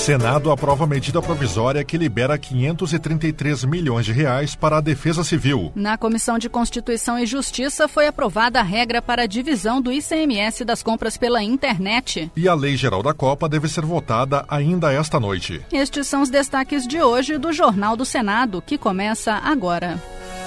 Senado aprova medida provisória que libera 533 milhões de reais para a Defesa Civil. Na Comissão de Constituição e Justiça foi aprovada a regra para a divisão do ICMS das compras pela internet. E a Lei Geral da Copa deve ser votada ainda esta noite. Estes são os destaques de hoje do Jornal do Senado, que começa agora.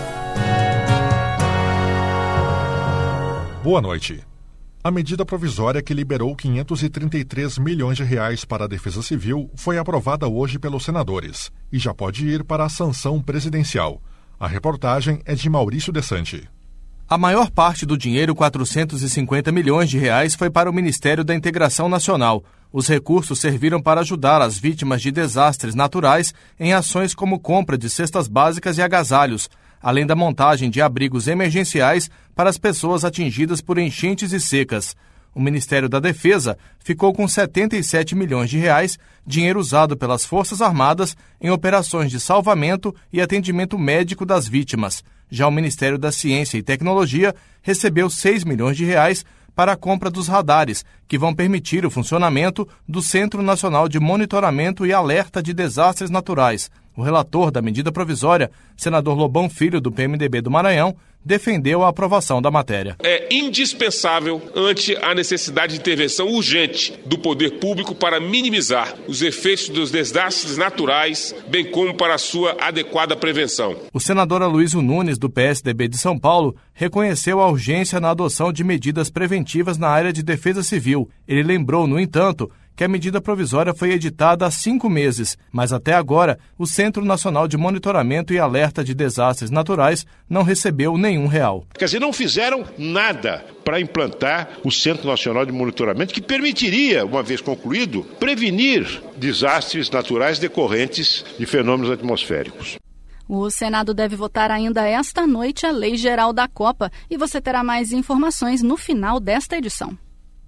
Boa noite. A medida provisória que liberou 533 milhões de reais para a Defesa Civil foi aprovada hoje pelos senadores e já pode ir para a sanção presidencial. A reportagem é de Maurício Desante. A maior parte do dinheiro, 450 milhões de reais, foi para o Ministério da Integração Nacional. Os recursos serviram para ajudar as vítimas de desastres naturais em ações como compra de cestas básicas e agasalhos, além da montagem de abrigos emergenciais para as pessoas atingidas por enchentes e secas. O Ministério da Defesa ficou com 77 milhões de reais, dinheiro usado pelas Forças Armadas em operações de salvamento e atendimento médico das vítimas. Já o Ministério da Ciência e Tecnologia recebeu 6 milhões de reais para a compra dos radares, que vão permitir o funcionamento do Centro Nacional de Monitoramento e Alerta de Desastres Naturais. O relator da medida provisória, senador Lobão Filho, do PMDB do Maranhão, defendeu a aprovação da matéria. É indispensável ante a necessidade de intervenção urgente do poder público para minimizar os efeitos dos desastres naturais, bem como para a sua adequada prevenção. O senador Aloysio Nunes, do PSDB de São Paulo, reconheceu a urgência na adoção de medidas preventivas na área de defesa civil. Ele lembrou, no entanto, que a medida provisória foi editada há 5 meses, mas até agora o Centro Nacional de Monitoramento e Alerta de Desastres Naturais não recebeu nenhum real. Quer dizer, não fizeram nada para implantar o Centro Nacional de Monitoramento, que permitiria, uma vez concluído, prevenir desastres naturais decorrentes de fenômenos atmosféricos. O Senado deve votar ainda esta noite a Lei Geral da Copa e você terá mais informações no final desta edição.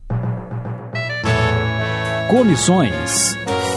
Comissões.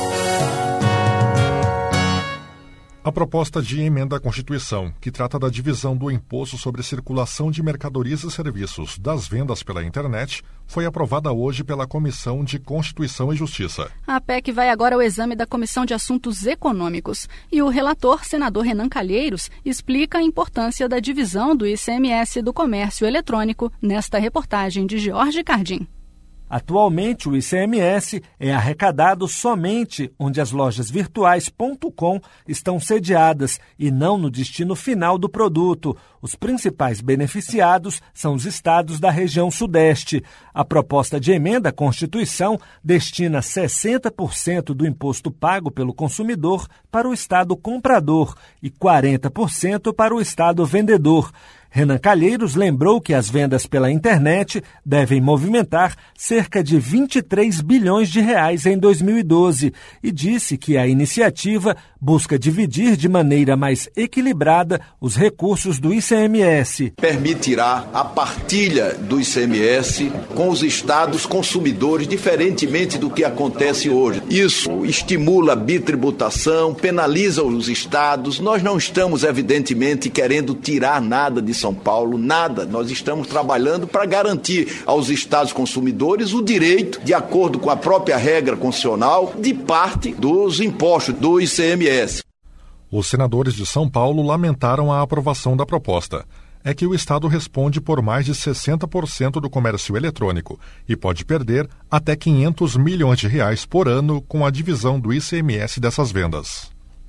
A proposta de emenda à Constituição, que trata da divisão do imposto sobre circulação de mercadorias e serviços das vendas pela internet, foi aprovada hoje pela Comissão de Constituição e Justiça. A PEC vai agora ao exame da Comissão de Assuntos Econômicos e o relator, senador Renan Calheiros, explica a importância da divisão do ICMS do comércio eletrônico nesta reportagem de Jorge Cardim. Atualmente, o ICMS é arrecadado somente onde as lojas virtuais.com estão sediadas e não no destino final do produto. Os principais beneficiados são os estados da região Sudeste. A proposta de emenda à Constituição destina 60% do imposto pago pelo consumidor para o estado comprador e 40% para o estado vendedor. Renan Calheiros lembrou que as vendas pela internet devem movimentar cerca de 23 bilhões de reais em 2012 e disse que a iniciativa busca dividir de maneira mais equilibrada os recursos do ICMS. Permitirá a partilha do ICMS com os estados consumidores, diferentemente do que acontece hoje. Isso estimula a bitributação, penaliza os estados. Nós não estamos, evidentemente, querendo tirar nada de São Paulo, nada. Nós estamos trabalhando para garantir aos estados consumidores o direito, de acordo com a própria regra constitucional, de parte dos impostos do ICMS. Os senadores de São Paulo lamentaram a aprovação da proposta. É que o Estado responde por mais de 60% do comércio eletrônico e pode perder até 500 milhões de reais por ano com a divisão do ICMS dessas vendas.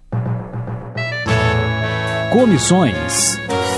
Comissões.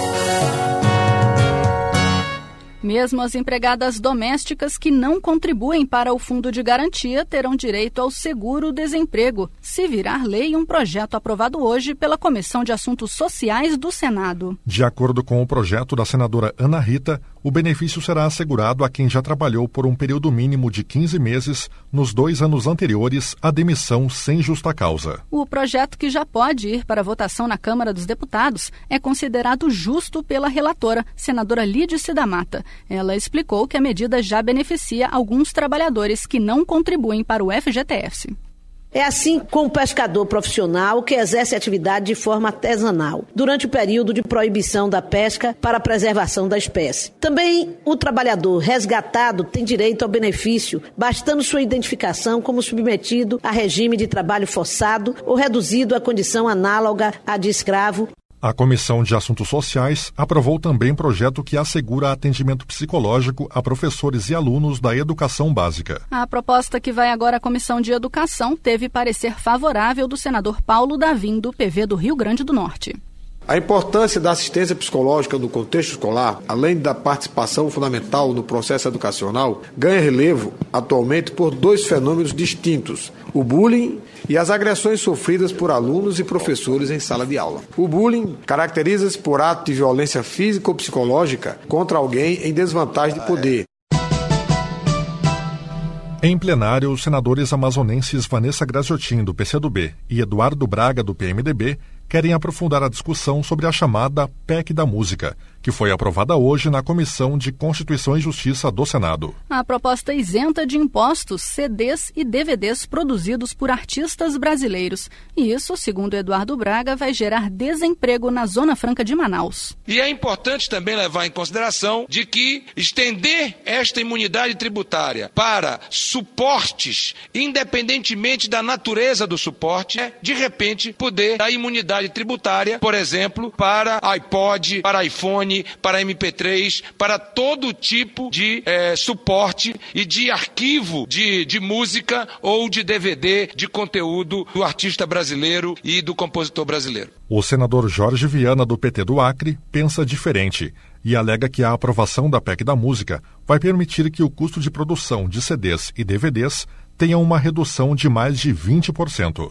Mesmo as empregadas domésticas que não contribuem para o Fundo de Garantia terão direito ao seguro-desemprego, se virar lei um projeto aprovado hoje pela Comissão de Assuntos Sociais do Senado. De acordo com o projeto da senadora Ana Rita, o benefício será assegurado a quem já trabalhou por um período mínimo de 15 meses nos 2 anos anteriores à demissão sem justa causa. O projeto, que já pode ir para votação na Câmara dos Deputados, é considerado justo pela relatora, senadora Lídice da Mata. Ela explicou que a medida já beneficia alguns trabalhadores que não contribuem para o FGTS. É assim com o pescador profissional que exerce atividade de forma artesanal, durante o período de proibição da pesca para a preservação da espécie. Também o trabalhador resgatado tem direito ao benefício, bastando sua identificação como submetido a regime de trabalho forçado ou reduzido à condição análoga à de escravo. A Comissão de Assuntos Sociais aprovou também projeto que assegura atendimento psicológico a professores e alunos da educação básica. A proposta que vai agora à Comissão de Educação teve parecer favorável do senador Paulo Davim, do PV do Rio Grande do Norte. A importância da assistência psicológica no contexto escolar, além da participação fundamental no processo educacional, ganha relevo atualmente por dois fenômenos distintos: o bullying e as agressões sofridas por alunos e professores em sala de aula. O bullying caracteriza-se por ato de violência física ou psicológica contra alguém em desvantagem de poder. Em plenário, os senadores amazonenses Vanessa Graziotin, do PCdoB, e Eduardo Braga, do PMDB, querem aprofundar a discussão sobre a chamada PEC da Música, que foi aprovada hoje na Comissão de Constituição e Justiça do Senado. A proposta isenta de impostos CDs e DVDs produzidos por artistas brasileiros. E isso, segundo Eduardo Braga, vai gerar desemprego na Zona Franca de Manaus. E é importante também levar em consideração de que estender esta imunidade tributária para suportes, independentemente da natureza do suporte, é, de repente, poder dar imunidade tributária, por exemplo, para iPod, para iPhone, para MP3, para todo tipo de suporte e de arquivo de música ou de DVD de conteúdo do artista brasileiro e do compositor brasileiro. O senador Jorge Viana, do PT do Acre, pensa diferente e alega que a aprovação da PEC da Música vai permitir que o custo de produção de CDs e DVDs tenha uma redução de mais de 20%.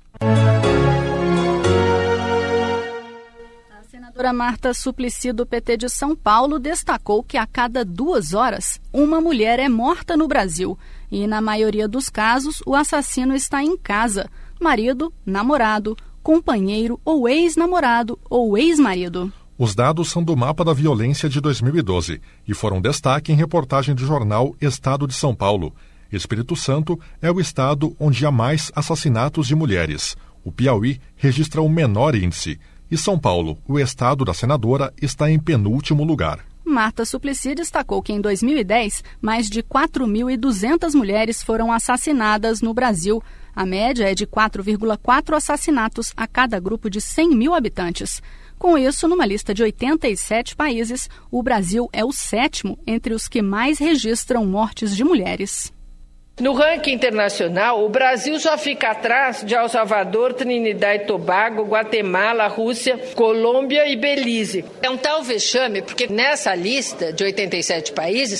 A senadora Marta Suplicy, do PT de São Paulo, destacou que a cada 2 horas, uma mulher é morta no Brasil. E, na maioria dos casos, o assassino está em casa: marido, namorado, companheiro ou ex-namorado ou ex-marido. Os dados são do Mapa da Violência de 2012 e foram destaque em reportagem do jornal Estado de São Paulo. Espírito Santo é o estado onde há mais assassinatos de mulheres. O Piauí registra o menor índice. E São Paulo, o estado da senadora, está em penúltimo lugar. Marta Suplicy destacou que em 2010, mais de 4.200 mulheres foram assassinadas no Brasil. A média é de 4,4 assassinatos a cada grupo de 100 mil habitantes. Com isso, numa lista de 87 países, o Brasil é o 7º entre os que mais registram mortes de mulheres. No ranking internacional, o Brasil só fica atrás de El Salvador, Trinidad e Tobago, Guatemala, Rússia, Colômbia e Belize. É um tal vexame porque nessa lista de 87 países,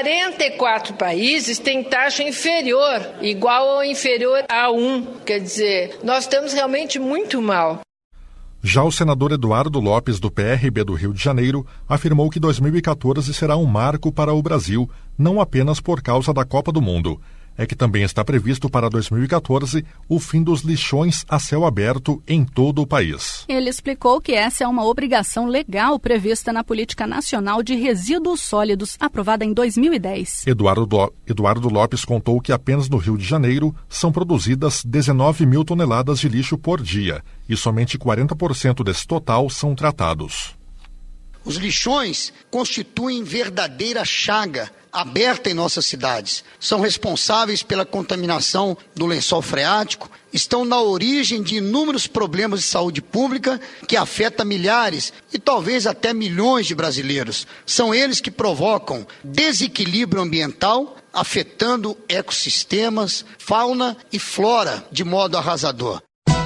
44 países têm taxa inferior, igual ou inferior a 1. Quer dizer, nós estamos realmente muito mal. Já o senador Eduardo Lopes, do PRB do Rio de Janeiro, afirmou que 2014 será um marco para o Brasil, não apenas por causa da Copa do Mundo. É que também está previsto para 2014 o fim dos lixões a céu aberto em todo o país. Ele explicou que essa é uma obrigação legal prevista na Política Nacional de Resíduos Sólidos, aprovada em 2010. Eduardo Lopes contou que apenas no Rio de Janeiro são produzidas 19 mil toneladas de lixo por dia e somente 40% desse total são tratados. Os lixões constituem verdadeira chaga aberta em nossas cidades. São responsáveis pela contaminação do lençol freático, estão na origem de inúmeros problemas de saúde pública que afetam milhares e talvez até milhões de brasileiros. São eles que provocam desequilíbrio ambiental, afetando ecossistemas, fauna e flora de modo arrasador.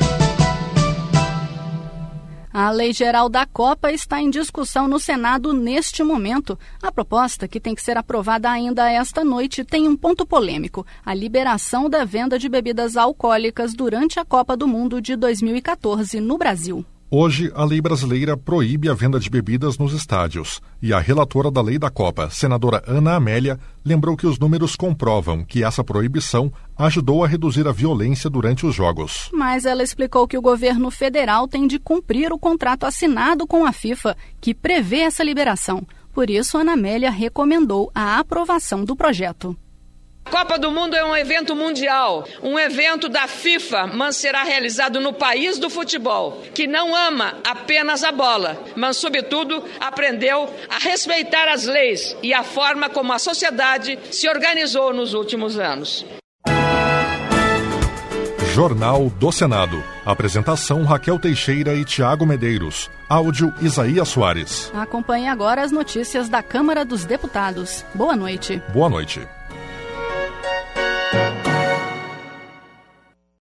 A Lei Geral da Copa está em discussão no Senado neste momento. A proposta, que tem que ser aprovada ainda esta noite, tem um ponto polêmico: a liberação da venda de bebidas alcoólicas durante a Copa do Mundo de 2014 no Brasil. Hoje, a lei brasileira proíbe a venda de bebidas nos estádios. E a relatora da Lei da Copa, senadora Ana Amélia, lembrou que os números comprovam que essa proibição ajudou a reduzir a violência durante os jogos. Mas ela explicou que o governo federal tem de cumprir o contrato assinado com a FIFA, que prevê essa liberação. Por isso, Ana Amélia recomendou a aprovação do projeto. Copa do Mundo é um evento mundial, um evento da FIFA, mas será realizado no país do futebol, que não ama apenas a bola, mas, sobretudo, aprendeu a respeitar as leis e a forma como a sociedade se organizou nos últimos anos. Jornal do Senado. Apresentação Raquel Teixeira e Tiago Medeiros. Áudio Isaías Soares. Acompanhe agora as notícias da Câmara dos Deputados. Boa noite. Boa noite.